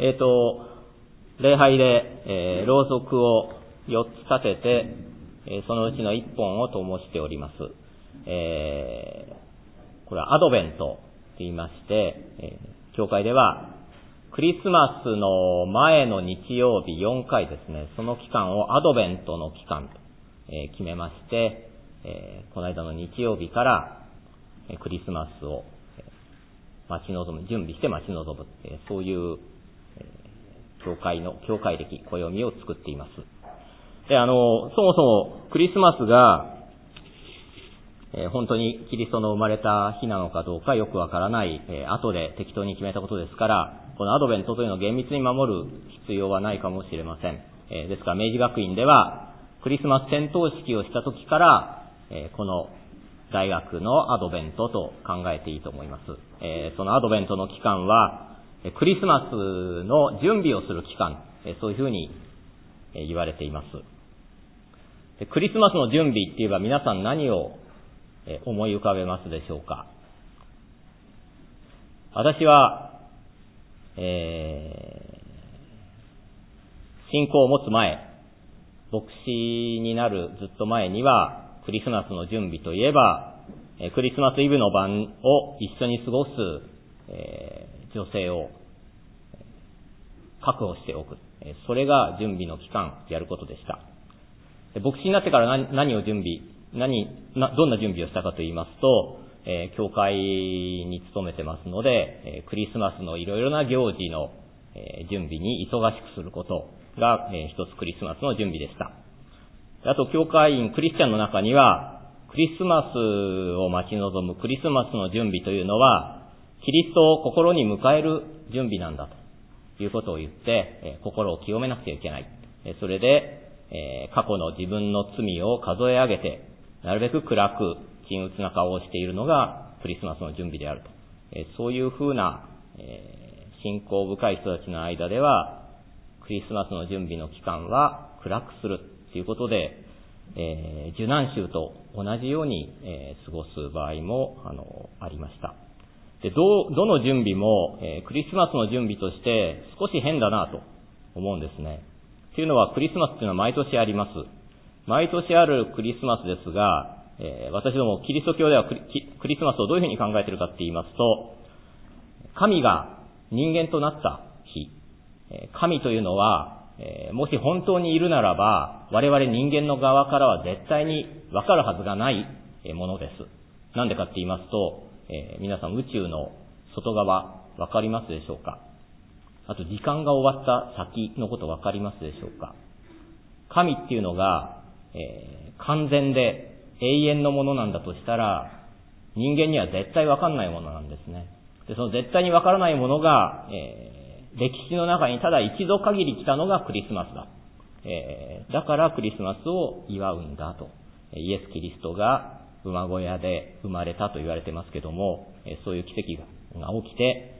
礼拝で、ろうそくを4つ立てて、そのうちの1本を灯しております。これはアドベントと言いまして、教会ではクリスマスの前の日曜日4回ですね、その期間をアドベントの期間と決めまして、この間の日曜日からクリスマスを待ち望む、準備して待ち望む、そういう教会歴、暦を作っています。で、そもそもクリスマスが本当にキリストの生まれた日なのかどうかよくわからない、後で適当に決めたことですから、このアドベントというのを厳密に守る必要はないかもしれません。ですから明治学院ではクリスマス点灯式をした時から、この大学のアドベントと考えていいと思います。そのアドベントの期間はクリスマスの準備をする期間、そういうふうに言われています。クリスマスの準備って言えば皆さん何を思い浮かべますでしょうか。私は、信仰を持つ前、牧師になるずっと前には、クリスマスの準備といえば、クリスマスイブの晩を一緒に過ごす、女性を確保しておく。それが準備の期間、やることでした。牧師になってからどんな準備をしたかと言いますと、教会に勤めてますので、クリスマスのいろいろな行事の準備に忙しくすることが一つクリスマスの準備でした。あと教会員、クリスチャンの中には、クリスマスを待ち望むクリスマスの準備というのは、キリストを心に迎える準備なんだということを言って、心を清めなくちゃいけない。それで、過去の自分の罪を数え上げて、なるべく暗く、陰鬱な顔をしているのがクリスマスの準備であると。そういうふうな、信仰深い人たちの間では、クリスマスの準備の期間は暗くするということで、受難週と同じように、過ごす場合もありました。で、どの準備も、クリスマスの準備として少し変だなと思うんですね。というのはクリスマスというのは毎年あります。毎年あるクリスマスですが、私どもキリスト教ではクリスマスをどういうふうに考えているかと言いますと、神が人間となった日、神というのは、もし本当にいるならば、我々人間の側からは絶対に分かるはずがないものです。なんでかって言いますと、皆さん宇宙の外側分かりますでしょうか。あと時間が終わった先のこと分かりますでしょうか。神っていうのが、完全で永遠のものなんだとしたら、人間には絶対分かんないものなんですね。で、その絶対に分からないものが、歴史の中にただ一度限り来たのがクリスマスだ。だからクリスマスを祝うんだと。イエス・キリストが馬小屋で生まれたと言われてますけども、そういう奇跡が起きて、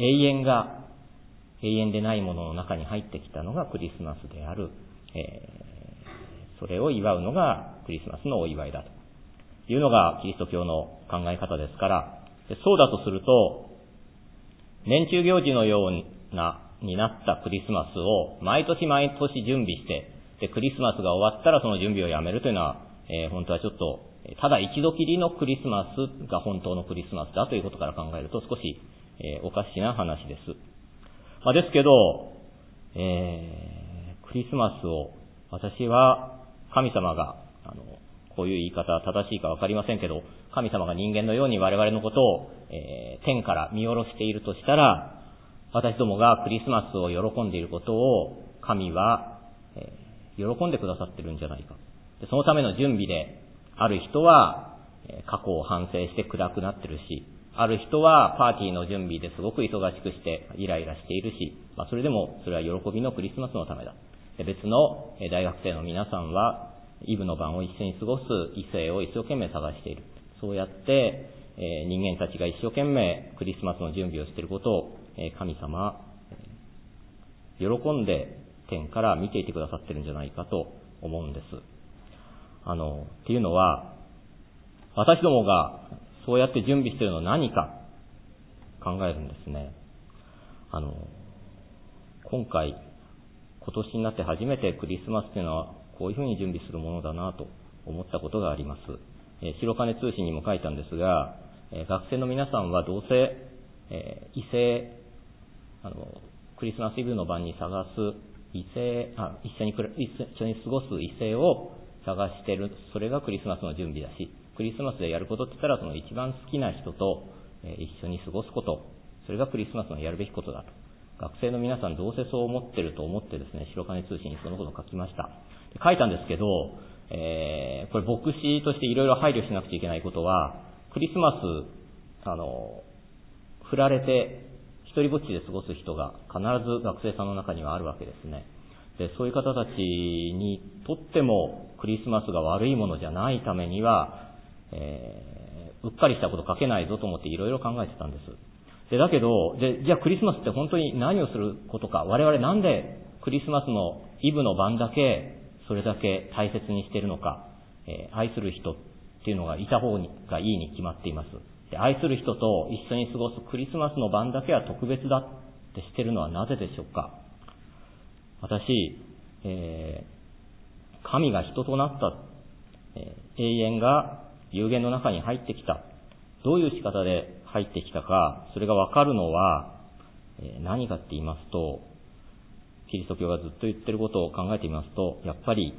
永遠でないものの中に入ってきたのがクリスマスである。それを祝うのがクリスマスのお祝いだというのがキリスト教の考え方ですから、そうだとすると、年中行事のようになったクリスマスを毎年毎年準備して、でクリスマスが終わったらその準備をやめるというのは、本当はちょっと、ただ一度きりのクリスマスが本当のクリスマスだということから考えると少し、おかしな話です。ですけど、クリスマスを私は神様が、こういう言い方は正しいかわかりませんけど、神様が人間のように我々のことを、天から見下ろしているとしたら、私どもがクリスマスを喜んでいることを神は、喜んでくださってるんじゃないか。でそのための準備で、ある人は過去を反省して暗くなってるし、ある人はパーティーの準備ですごく忙しくしてイライラしているし、それでもそれは喜びのクリスマスのためだ。で別の大学生の皆さんはイブの晩を一緒に過ごす異性を一生懸命探している。そうやって人間たちが一生懸命クリスマスの準備をしていることを神様喜んで天から見ていてくださってるんじゃないかと思うんです。っていうのは、私どもがそうやって準備しているのは何か考えるんですね。 今年になって初めてクリスマスというのはこういうふうに準備するものだなと思ったことがあります。白金通信にも書いたんですが、学生の皆さんはどうせ、異性、クリスマスイブの晩に探す異性、一緒に過ごす異性を探している、それがクリスマスの準備だし、クリスマスでやることって言ったら、その一番好きな人と一緒に過ごすこと、それがクリスマスのやるべきことだと。学生の皆さんどうせそう思ってると思ってですね、白金通信にそのことを書きました。書いたんですけど、これ牧師としていろいろ配慮しなくちゃいけないことは、クリスマス、振られて一人ぼっちで過ごす人が必ず学生さんの中にはあるわけですね。で、そういう方たちにとってもクリスマスが悪いものじゃないためには、うっかりしたこと書けないぞと思っていろいろ考えてたんです。で、だけど、じゃあクリスマスって本当に何をすることか、我々なんでクリスマスのイブの晩だけそれだけ大切にしているのか、愛する人っていうのがいた方がいいに決まっています。で、愛する人と一緒に過ごすクリスマスの晩だけは特別だってしているのはなぜでしょうか。私、神が人となった、永遠が有限の中に入ってきた。どういう仕方で入ってきたか、それがわかるのは、何かって言いますと、キリスト教がずっと言ってることを考えてみますと、やっぱり、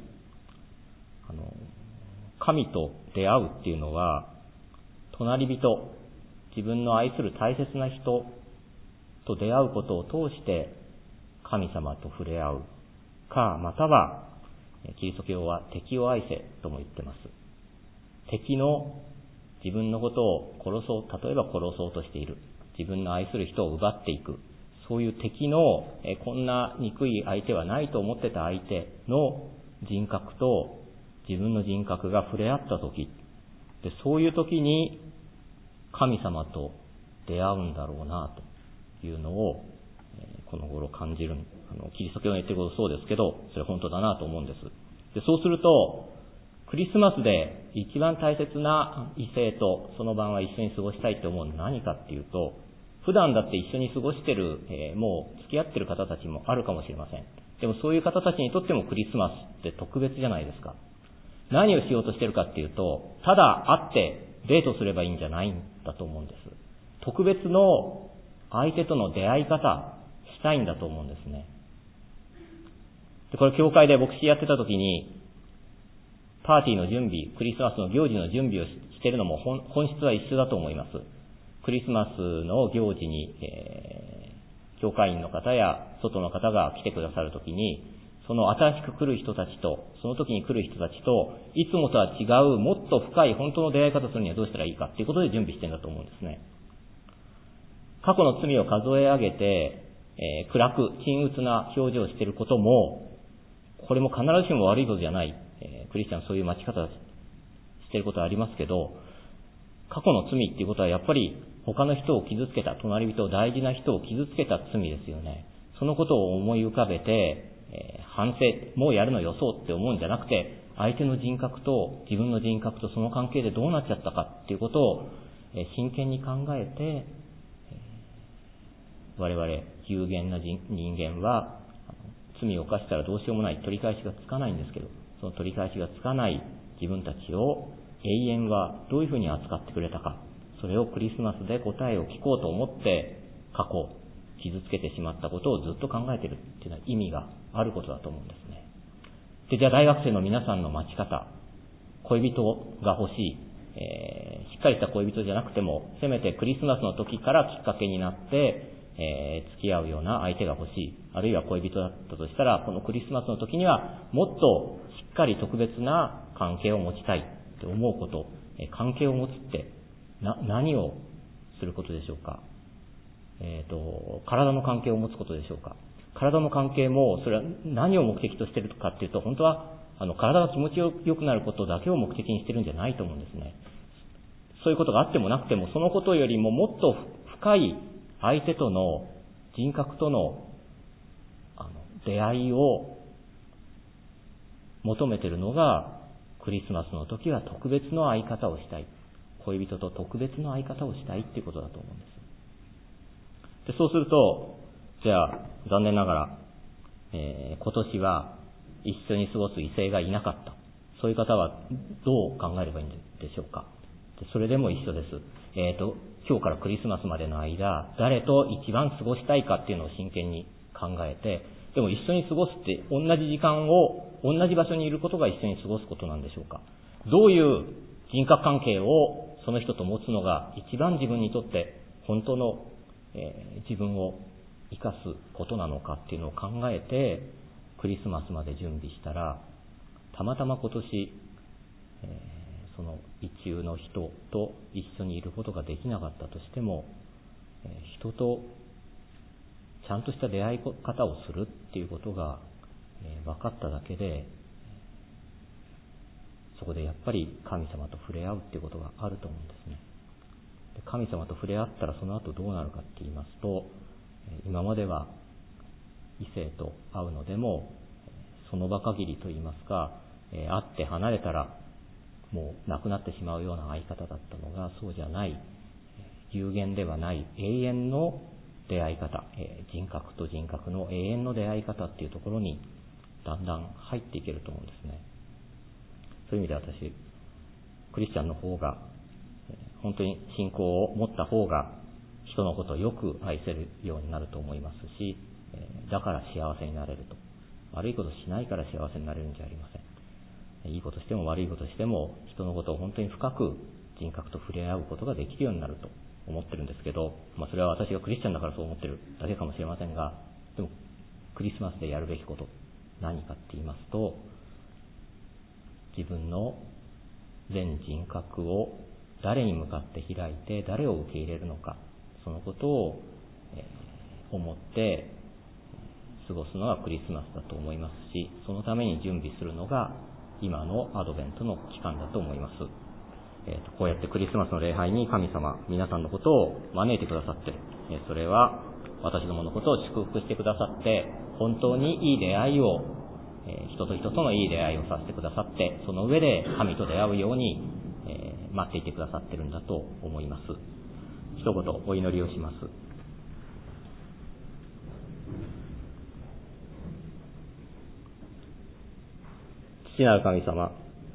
神と出会うっていうのは、隣人、自分の愛する大切な人と出会うことを通して神様と触れ合うか、またはキリスト教は敵を愛せとも言ってます。敵の自分のことを殺そう、例えば殺そうとしている、自分の愛する人を奪っていく、そういう敵のこんな憎い相手はないと思ってた相手の人格と自分の人格が触れ合ったとき、でそういうときに神様と出会うんだろうなというのをこの頃感じる。キリスト教の言ってることそうですけど、それ本当だなと思うんです。でそうするとクリスマスで一番大切な異性とその晩は一緒に過ごしたいと思うのは何かっていうと、普段だって一緒に過ごしてる、もう付き合ってる方たちもあるかもしれません。でもそういう方たちにとってもクリスマスって特別じゃないですか。何をしようとしてるかっていうと、ただ会ってデートすればいいんじゃないんだと思うんです。特別の相手との出会い方したいんだと思うんですね。でこれ教会で牧師やってた時に、パーティーの準備、クリスマスの行事の準備をしているのも本質は一緒だと思います。クリスマスの行事に、教会員の方や外の方が来てくださるときに、その新しく来る人たちと、その時に来る人たちと、いつもとは違う、もっと深い本当の出会い方するにはどうしたらいいかっていうことで準備してるんだと思うんですね。過去の罪を数え上げて、暗く、沈鬱な表情をしていることも、これも必ずしも悪いことじゃない。クリスチャンそういう待ち方していることはありますけど、過去の罪っていうことはやっぱり他の人を傷つけた、隣人を大事な人を傷つけた罪ですよね。そのことを思い浮かべて、反省、もうやるのよそうって思うんじゃなくて、相手の人格と自分の人格とその関係でどうなっちゃったかっていうことを真剣に考えて、我々有限な人間は罪を犯したらどうしようもない、取り返しがつかないんですけど、その取り返しがつかない自分たちを永遠はどういうふうに扱ってくれたか、それをクリスマスで答えを聞こうと思って過去傷つけてしまったことをずっと考えているっていうのは意味があることだと思うんですね。で、じゃあ大学生の皆さんの待ち方、恋人が欲しい、しっかりした恋人じゃなくてもせめてクリスマスの時からきっかけになって付き合うような相手が欲しい、あるいは恋人だったとしたら、このクリスマスの時にはもっとしっかり特別な関係を持ちたいって思うこと、関係を持つって何をすることでしょうか。体の関係を持つことでしょうか。体の関係もそれは何を目的としているかっていうと、本当は体が気持ちよくなることだけを目的にしてるんじゃないと思うんですね。そういうことがあってもなくても、そのことよりももっと深い相手との人格との出会いを求めているのが、クリスマスの時は特別の会い方をしたい、恋人と特別の会い方をしたいっていうことだと思うんです。でそうすると、じゃあ残念ながら今年は一緒に過ごす異性がいなかった。そういう方はどう考えればいいんでしょうか。それでも一緒です。今日からクリスマスまでの間、誰と一番過ごしたいかっていうのを真剣に考えて、でも一緒に過ごすって同じ時間を同じ場所にいることが一緒に過ごすことなんでしょうか。どういう人格関係をその人と持つのが一番自分にとって本当の、自分を生かすことなのかっていうのを考えてクリスマスまで準備したら、たまたま今年、その一中の人と一緒にいることができなかったとしても、人とちゃんとした出会い方をするっていうことが、分かっただけで、そこでやっぱり神様と触れ合うっていうことがあると思うんですね。で、神様と触れ合ったらその後どうなるかって言いますと、今までは異性と会うのでもその場限りと言いますか、会って離れたらもうなくなってしまうような会い方だったのが、そうじゃない、有限ではない永遠の出会い方、人格と人格の永遠の出会い方っていうところにだんだん入っていけると思うんですね。そういう意味で私、クリスチャンの方が、本当に信仰を持った方が人のことをよく愛せるようになると思いますし、だから幸せになれると。悪いことしないから幸せになれるんじゃありません。いいことしても悪いことしても人のことを本当に深く人格と触れ合うことができるようになると思ってるんですけど、それは私がクリスチャンだからそう思ってるだけかもしれませんが、でもクリスマスでやるべきこと何かって言いますと、自分の全人格を誰に向かって開いて誰を受け入れるのか、そのことを思って過ごすのがクリスマスだと思いますし、そのために準備するのが今のアドベントの期間だと思います。こうやってクリスマスの礼拝に神様、皆さんのことを招いてくださって、それは私どものことを祝福してくださって、本当にいい出会いを、人と人とのいい出会いをさせてくださって、その上で神と出会うように、待っていてくださってるんだと思います。一言お祈りをします。父なる神様、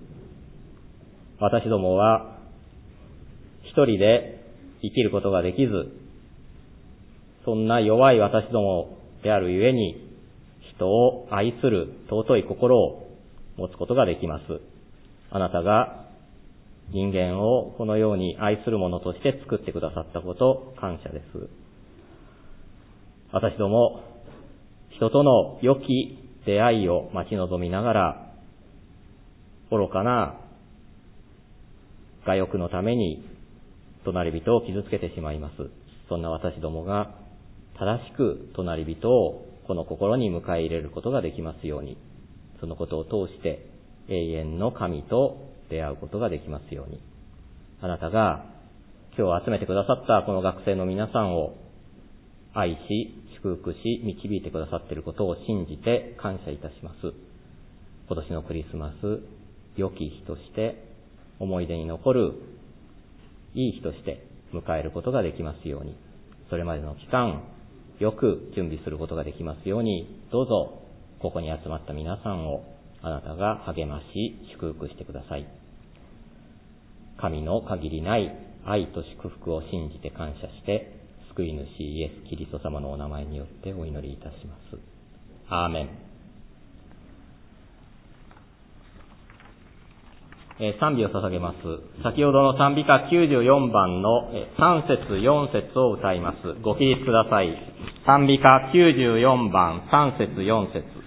私どもは一人で生きることができず、そんな弱い私どもであるゆえに、人を愛する尊い心を持つことができます。あなたが人間をこのように愛するものとして作ってくださったこと、感謝です。私ども、人との良き出会いを待ち望みながら、愚かな我欲のために隣人を傷つけてしまいます。そんな私どもが正しく隣人をこの心に迎え入れることができますように、そのことを通して永遠の神と出会うことができますように、あなたが今日集めてくださったこの学生の皆さんを愛し、祝福し、導いてくださっていることを信じて感謝いたします。今年のクリスマス、良き日として思い出に残るいい日として迎えることができますように、それまでの期間よく準備することができますように、どうぞここに集まった皆さんをあなたが励まし祝福してください。神の限りない愛と祝福を信じて感謝して、救い主イエス・キリスト様のお名前によってお祈りいたします。アーメン。賛美を捧げます。先ほどの賛美歌94番の3節4節を歌います。ご起立ください。賛美歌94番3節4節。